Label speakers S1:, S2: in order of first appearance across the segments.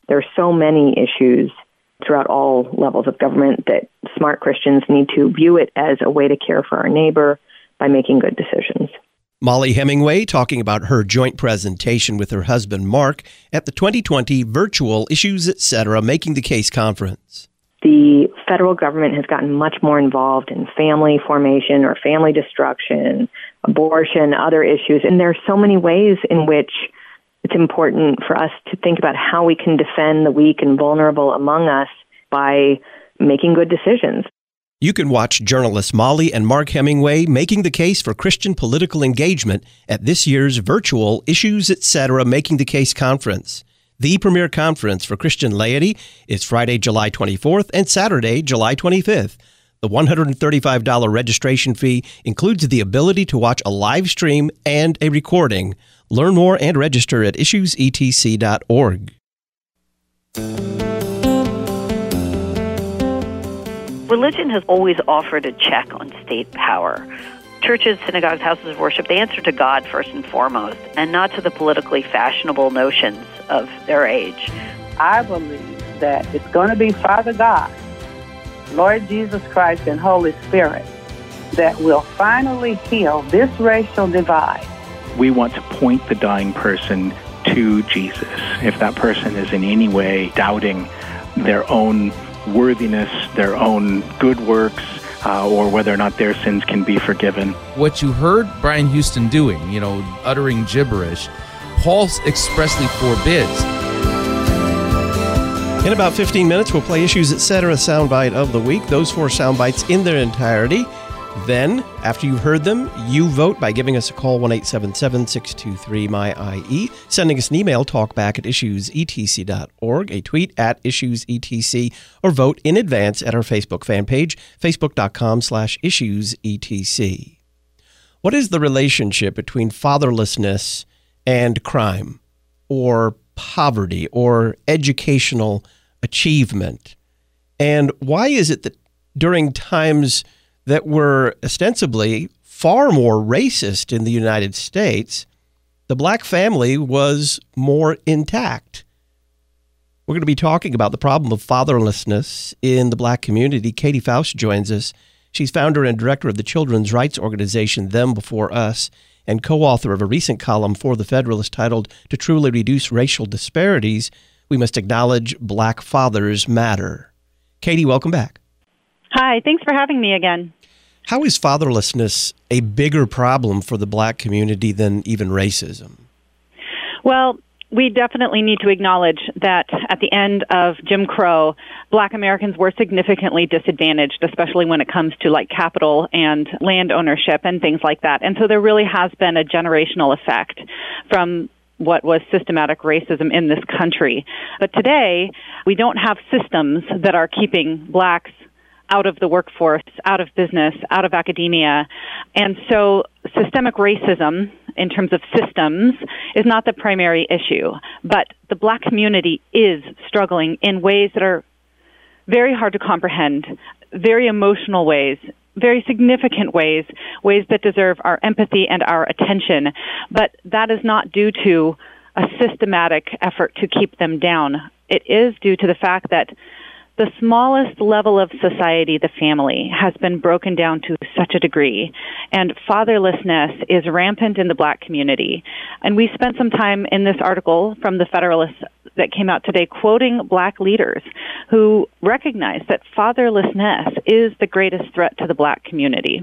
S1: There are so many issues throughout all levels of government that smart Christians need to view it as a way to care for our neighbor by making good decisions.
S2: Mollie Hemingway talking about her joint presentation with her husband, Mark, at the 2020 virtual Issues Etc. Making the Case conference.
S1: The federal government has gotten much more involved in family formation or family destruction, abortion, other issues, and there are so many ways in which it's important for us to think about how we can defend the weak and vulnerable among us by making good decisions.
S2: You can watch journalists Mollie and Mark Hemingway making the case for Christian political engagement at this year's virtual Issues Etc. Making the Case conference. The premier conference for Christian laity is Friday, July 24th and Saturday, July 25th. The $135 registration fee includes the ability to watch a live stream and a recording. Learn more and register at issuesetc.org.
S3: Religion has always offered a check on state power. Churches, synagogues, houses of worship, they answer to God first and foremost, and not to the politically fashionable notions of their age.
S4: I believe that it's going to be Father God, Lord Jesus Christ, and Holy Spirit that will finally heal this racial divide.
S5: We want to point the dying person to Jesus. If that person is in any way doubting their own worthiness, their own good works, or whether or not their sins can be forgiven.
S6: What you heard Brian Houston doing, uttering gibberish, Paul expressly forbids.
S2: In about 15 minutes, we'll play Issues Etc. soundbite of the week. Those 4 soundbites in their entirety. Then, after you've heard them, you vote by giving us a call, 1-877-623-MY-IE, sending us an email, talkback@issuesetc.org, a tweet at issuesetc, or vote in advance at our Facebook fan page, facebook.com/issuesetc. What is the relationship between fatherlessness and crime, or poverty, or educational achievement? And why is it that during times that were ostensibly far more racist in the United States, the black family was more intact? We're going to be talking about the problem of fatherlessness in the black community. Katie Faust joins us. She's founder and director of the children's rights organization Them Before Us, and co-author of a recent column for The Federalist titled, "To Truly Reduce Racial Disparities, We Must Acknowledge Black Fathers Matter." Katie, welcome back.
S7: Hi, thanks for having me again.
S2: How is fatherlessness a bigger problem for the black community than even racism?
S7: Well, we definitely need to acknowledge that at the end of Jim Crow, black Americans were significantly disadvantaged, especially when it comes to capital and land ownership and things like that. And so there really has been a generational effect from what was systematic racism in this country. But today, we don't have systems that are keeping blacks out of the workforce, out of business, out of academia. And so systemic racism, in terms of systems, is not the primary issue. But the black community is struggling in ways that are very hard to comprehend, very emotional ways, very significant ways that deserve our empathy and our attention. But that is not due to a systematic effort to keep them down. It is due to the fact that the smallest level of society, the family, has been broken down to such a degree, and fatherlessness is rampant in the black community. And we spent some time in this article from The Federalist that came out today quoting black leaders who recognize that fatherlessness is the greatest threat to the black community.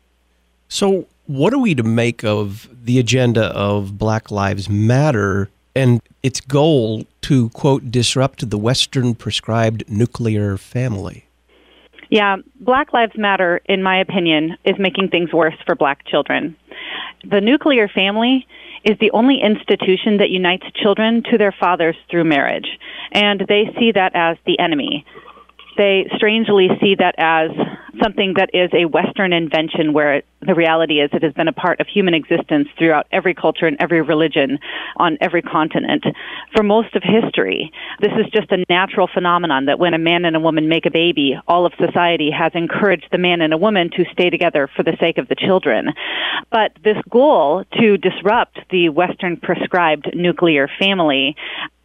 S2: So what are we to make of the agenda of Black Lives Matter and its goal to, quote, disrupt the Western prescribed nuclear family?
S7: Yeah, Black Lives Matter, in my opinion, is making things worse for black children. The nuclear family is the only institution that unites children to their fathers through marriage, and they see that as the enemy. They strangely see that as something that is a Western invention, where the reality is it has been a part of human existence throughout every culture and every religion on every continent for most of history. This is just a natural phenomenon that when a man and a woman make a baby, all of society has encouraged the man and a woman to stay together for the sake of the children. But this goal to disrupt the Western prescribed nuclear family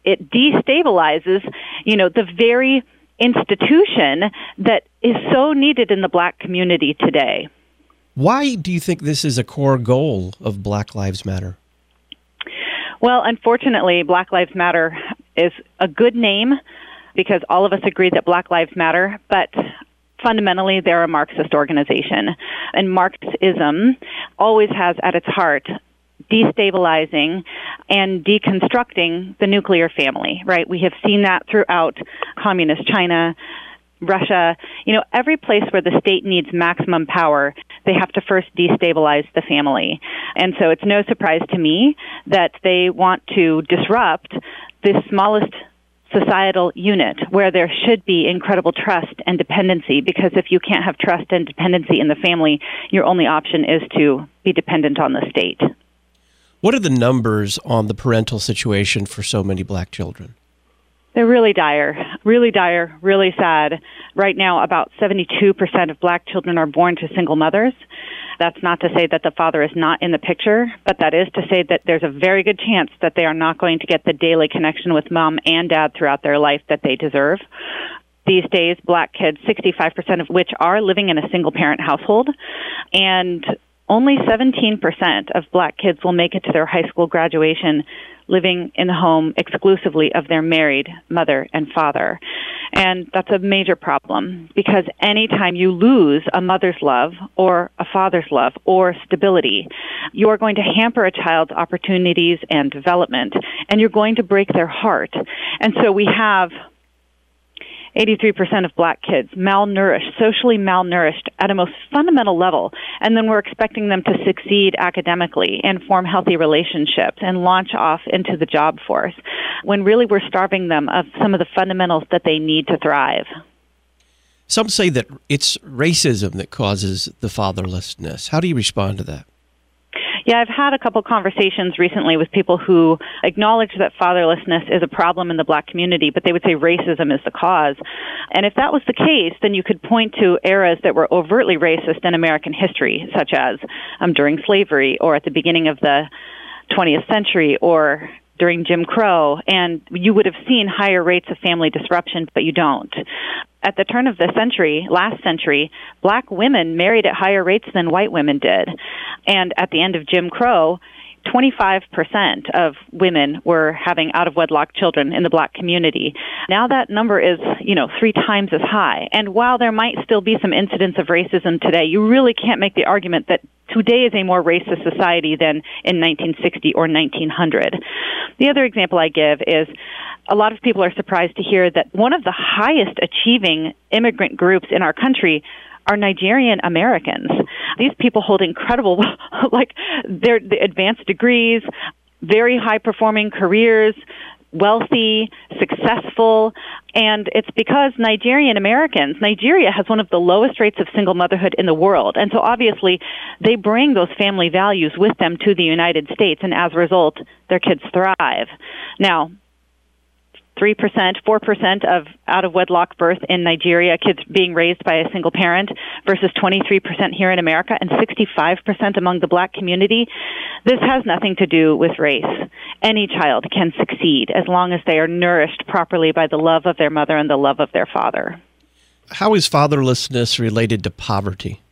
S7: it destabilizes, the very institution that is so needed in the Black community today.
S2: Why do you think this is a core goal of Black Lives Matter?
S7: Well, unfortunately, Black Lives Matter is a good name because all of us agree that Black Lives Matter, but fundamentally they're a Marxist organization. And Marxism always has at its heart destabilizing and deconstructing the nuclear family, right? We have seen that throughout communist China, Russia. Every place where the state needs maximum power, they have to first destabilize the family. And so it's no surprise to me that they want to disrupt the smallest societal unit where there should be incredible trust and dependency, because if you can't have trust and dependency in the family, your only option is to be dependent on the state.
S2: What are the numbers on the parental situation for so many Black children?
S7: They're really dire, really sad. Right now, about 72% of Black children are born to single mothers. That's not to say that the father is not in the picture, but that is to say that there's a very good chance that they are not going to get the daily connection with mom and dad throughout their life that they deserve. These days, Black kids, 65% of which are living in a single-parent household, and only 17% of Black kids will make it to their high school graduation living in the home exclusively of their married mother and father. And that's a major problem, because anytime you lose a mother's love or a father's love or stability, you're going to hamper a child's opportunities and development, and you're going to break their heart. And so we have 83% of Black kids malnourished, socially malnourished at a most fundamental level, and then we're expecting them to succeed academically and form healthy relationships and launch off into the job force, when really we're starving them of some of the fundamentals that they need to thrive.
S2: Some say that it's racism that causes the fatherlessness. How do you respond to that?
S7: Yeah, I've had a couple conversations recently with people who acknowledge that fatherlessness is a problem in the Black community, but they would say racism is the cause. And if that was the case, then you could point to eras that were overtly racist in American history, such as during slavery or at the beginning of the 20th century or during Jim Crow, and you would have seen higher rates of family disruption, but you don't. At the turn of the century, last century, Black women married at higher rates than white women did. And at the end of Jim Crow, 25% of women were having out-of-wedlock children in the Black community. Now that number is, 3 times as high. And while there might still be some incidents of racism today, you really can't make the argument that today is a more racist society than in 1960 or 1900. The other example I give is a lot of people are surprised to hear that one of the highest achieving immigrant groups in our country are Nigerian Americans. These people hold incredible, their advanced degrees, very high-performing careers, wealthy, successful, and it's because Nigerian Americans, Nigeria has one of the lowest rates of single motherhood in the world, and so obviously they bring those family values with them to the United States, and as a result, their kids thrive. Now, 3%, 4% of out-of-wedlock birth in Nigeria, kids being raised by a single parent, versus 23% here in America and 65% among the Black community. This has nothing to do with race. Any child can succeed as long as they are nourished properly by the love of their mother and the love of their father.
S2: How is fatherlessness related to poverty?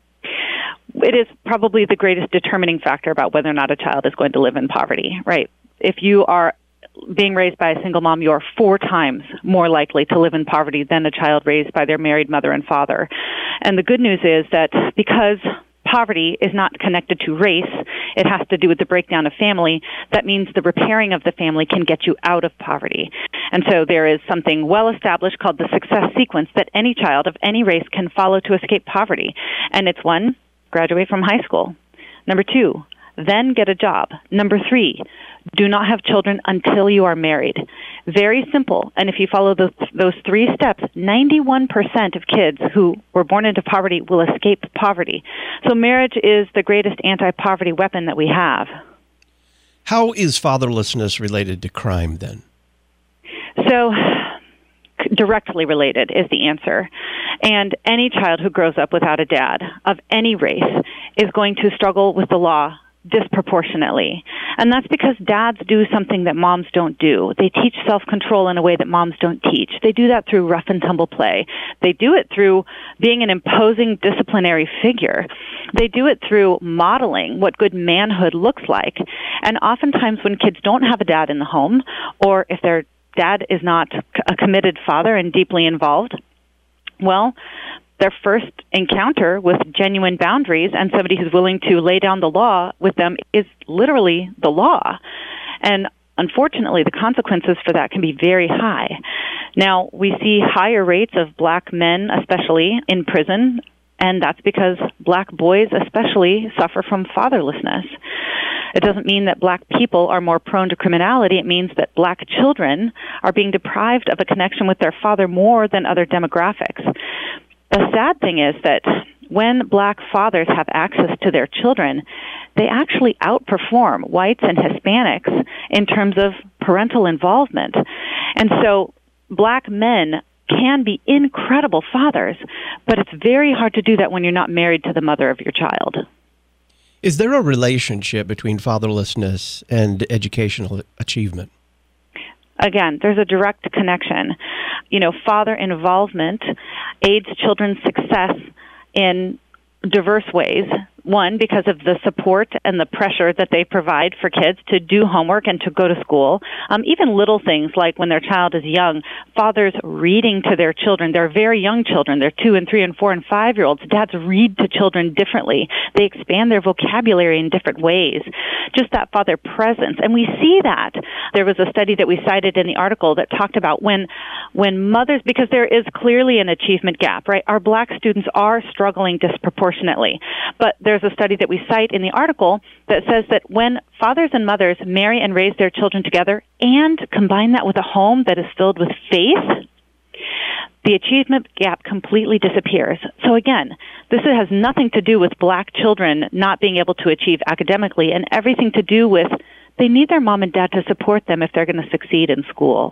S7: It is probably the greatest determining factor about whether or not a child is going to live in poverty, right? If you are being raised by a single mom, you're 4 times more likely to live in poverty than a child raised by their married mother and father. And the good news is that because poverty is not connected to race, it has to do with the breakdown of family. That means the repairing of the family can get you out of poverty. And so there is something well established called the success sequence that any child of any race can follow to escape poverty. And it's 1, graduate from high school. Number 2, then get a job. Number 3, do not have children until you are married. Very simple. And if you follow those 3 steps, 91% of kids who were born into poverty will escape poverty. So marriage is the greatest anti-poverty weapon that we have.
S2: How is fatherlessness related to crime then?
S7: So directly related is the answer. And any child who grows up without a dad of any race is going to struggle with the law disproportionately. And that's because dads do something that moms don't do. They teach self-control in a way that moms don't teach. They do that through rough and tumble play. They do it through being an imposing disciplinary figure. They do it through modeling what good manhood looks like. And oftentimes when kids don't have a dad in the home, or if their dad is not a committed father and deeply involved, well, their first encounter with genuine boundaries and somebody who's willing to lay down the law with them is literally the law. And unfortunately, the consequences for that can be very high. Now, we see higher rates of black men, especially in prison, and that's because black boys especially suffer from fatherlessness. It doesn't mean that black people are more prone to criminality. It means that black children are being deprived of a connection with their father more than other demographics. The sad thing is that when black fathers have access to their children, they actually outperform whites and Hispanics in terms of parental involvement. And so black men can be incredible fathers, but it's very hard to do that when you're not married to the mother of your child.
S2: Is there a relationship between fatherlessness and educational achievement?
S7: Again, there's a direct connection. Father involvement aids children's success in diverse ways. One, because of the support and the pressure that they provide for kids to do homework and to go to school. Even little things like when their child is young, fathers reading to their children. They're very young children. They're 2 and 3 and 4 and 5-year-olds. Dads read to children differently. They expand their vocabulary in different ways. Just that father presence. And we see that. There was a study that we cited in the article that talked about when mothers, because there is clearly an achievement gap, right? Our black students are struggling disproportionately. But there's a study that we cite in the article that says that when fathers and mothers marry and raise their children together and combine that with a home that is filled with faith, the achievement gap completely disappears. So again, this has nothing to do with black children not being able to achieve academically and everything to do with they need their mom and dad to support them if they're going to succeed in school.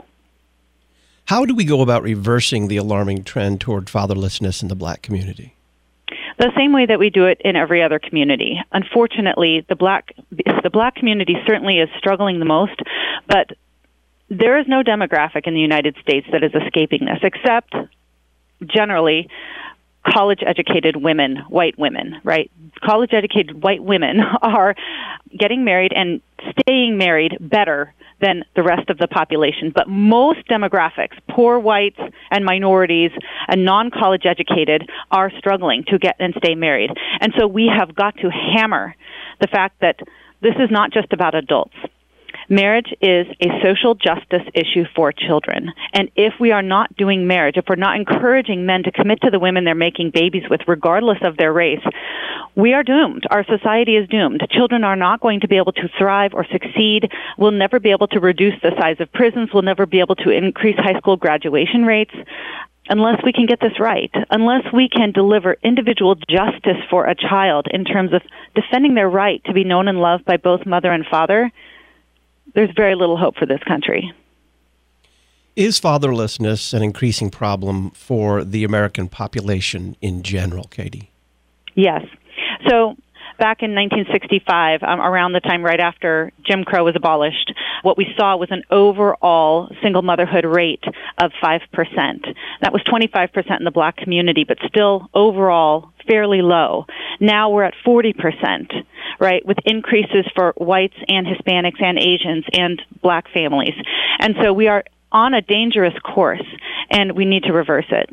S2: How do we go about reversing the alarming trend toward fatherlessness in the black community?
S7: The same way that we do it in every other community. Unfortunately, the black community certainly is struggling the most, but there is no demographic in the United States that is escaping this, except generally college-educated women, white women, right? College-educated white women are getting married and staying married better than the rest of the population. But most demographics, poor whites and minorities and non-college educated, are struggling to get and stay married. And so we have got to hammer the fact that this is not just about adults. Marriage is a social justice issue for children. And if we are not doing marriage, if we're not encouraging men to commit to the women they're making babies with, regardless of their race, we are doomed. Our society is doomed. Children are not going to be able to thrive or succeed. We'll never be able to reduce the size of prisons. We'll never be able to increase high school graduation rates unless we can get this right, unless we can deliver individual justice for a child in terms of defending their right to be known and loved by both mother and father. There's very little hope for this country.
S2: Is fatherlessness an increasing problem for the American population in general, Katie?
S7: Yes. So back in 1965, around the time right after Jim Crow was abolished, what we saw was an overall single motherhood rate of 5%. That was 25% in the black community, but still overall fairly low. Now we're at 40%, right, with increases for whites and Hispanics and Asians and black families. And so we are on a dangerous course, and we need to reverse it.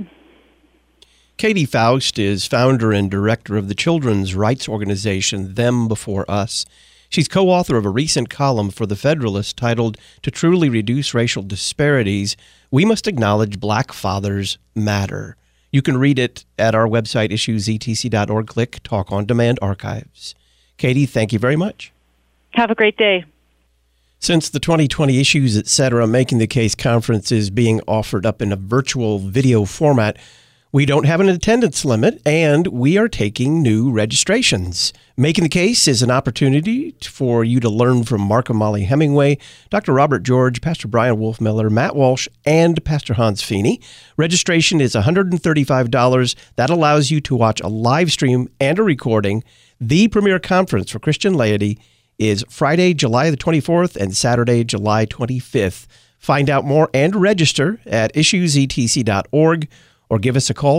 S2: Katie Faust is founder and director of the children's rights organization Them Before Us. She's co-author of a recent column for The Federalist titled, "To Truly Reduce Racial Disparities, We Must Acknowledge Black Fathers Matter." You can read it at our website, issuesetc.org. Click Talk on Demand Archives. Katie, thank you very much.
S7: Have a great day.
S2: Since the 2020 Issues, Etc. Making the Case conference is being offered up in a virtual video format, we don't have an attendance limit, and we are taking new registrations. Making the Case is an opportunity for you to learn from Mark and Molly Hemingway, Dr. Robert George, Pastor Brian Wolfmiller, Matt Walsh, and Pastor Hans Feeney. Registration is $135. That allows you to watch a live stream and a recording, the premier conference for Christian laity is Friday, July the 24th and Saturday, July 25th. Find out more and register at issuesetc.org or give us a call,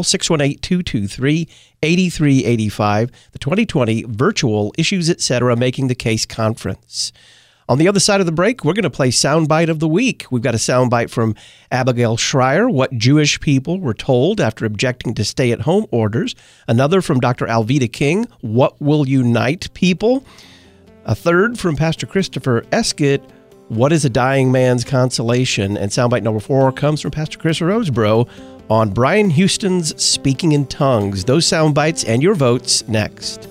S2: 618-223-8385, the 2020 virtual Issues Etc. Making the Case Conference. On the other side of the break, we're going to play Soundbite of the Week. We've got a soundbite from Abigail Schreier, what Jewish people were told after objecting to stay-at-home orders. Another from Dr. Alveda King, what will unite people? A third from Pastor Christopher Eskett, what is a dying man's consolation? And soundbite number 4 comes from Pastor Chris Rosebrough on Brian Houston's Speaking in Tongues. Those soundbites and your votes next.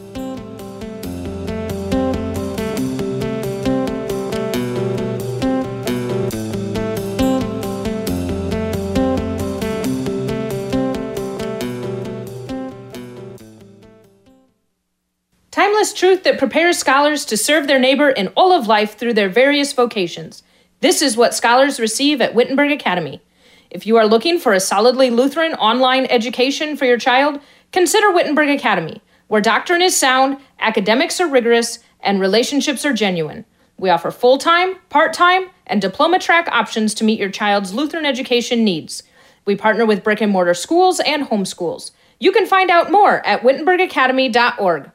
S8: Timeless truth that prepares scholars to serve their neighbor in all of life through their various vocations. This is what scholars receive at Wittenberg Academy. If you are looking for a solidly Lutheran online education for your child, consider Wittenberg Academy, where doctrine is sound, academics are rigorous, and relationships are genuine. We offer full-time, part-time, and diploma track options to meet your child's Lutheran education needs. We partner with brick-and-mortar schools and homeschools. You can find out more at wittenbergacademy.org.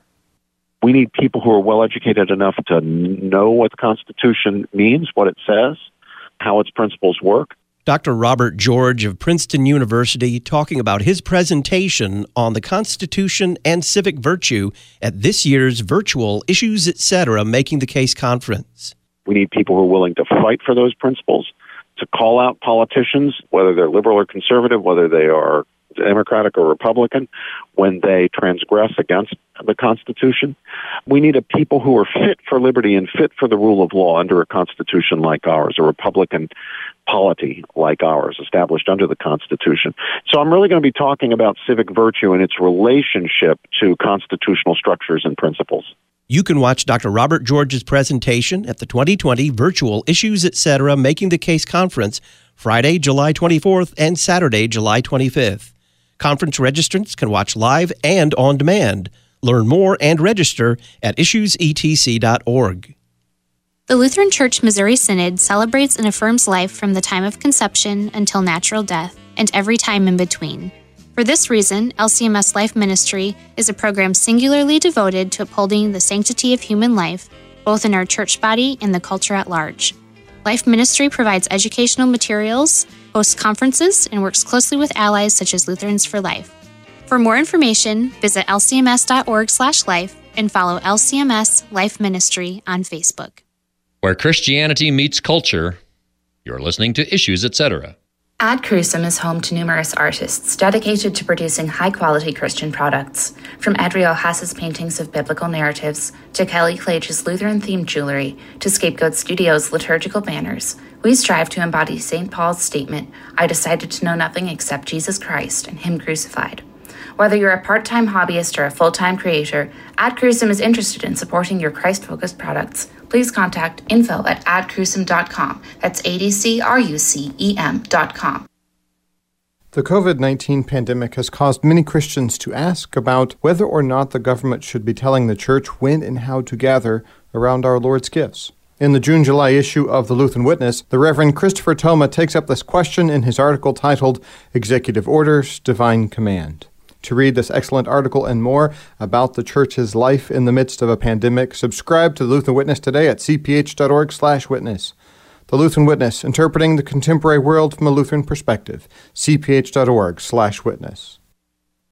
S9: We need people who are well-educated enough to know what the Constitution means, what it says, how its principles work.
S2: Dr. Robert George of Princeton University talking about his presentation on the Constitution and civic virtue at this year's virtual Issues Etc. Making the Case Conference.
S9: We need people who are willing to fight for those principles, to call out politicians, whether they're liberal or conservative, whether they are Democratic or Republican, when they transgress against the Constitution. We need a people who are fit for liberty and fit for the rule of law under a Constitution like ours, a Republican polity like ours, established under the Constitution. So I'm really going to be talking about civic virtue and its relationship to constitutional structures and principles.
S2: You can watch Dr. Robert George's presentation at the 2020 virtual Issues Etc. Making the Case Conference, Friday, July 24th and Saturday, July 25th. Conference registrants can watch live and on demand. Learn more and register at issuesetc.org.
S10: The Lutheran Church Missouri Synod celebrates and affirms life from the time of conception until natural death and every time in between. For this reason, LCMS Life Ministry is a program singularly devoted to upholding the sanctity of human life, both in our church body and the culture at large. Life Ministry provides educational materials, hosts conferences, and works closely with allies such as Lutherans for Life. For more information, visit lcms.org/life and follow LCMS Life Ministry on Facebook.
S11: Where Christianity meets culture, you're listening to Issues Etc.
S12: Ad Crucem is home to numerous artists dedicated to producing high-quality Christian products. From Adriel Haas's paintings of biblical narratives, to Kelly Clage's Lutheran-themed jewelry, to Scapegoat Studios' liturgical banners, we strive to embody St. Paul's statement, I decided to know nothing except Jesus Christ and Him crucified. Whether you're a part-time hobbyist or a full-time creator, Ad Crucem is interested in supporting your Christ-focused products. Please contact info@adcrucem.com. That's ADCRUCEM.com.
S13: The COVID-19 pandemic has caused many Christians to ask about whether or not the government should be telling the church when and how to gather around our Lord's gifts. In the June-July issue of the Lutheran Witness, the Reverend Christopher Thoma takes up this question in his article titled Executive Orders, Divine Command. To read this excellent article and more about the Church's life in the midst of a pandemic, subscribe to the Lutheran Witness today at cph.org/witness. The Lutheran Witness, interpreting the contemporary world from a Lutheran perspective, cph.org/witness.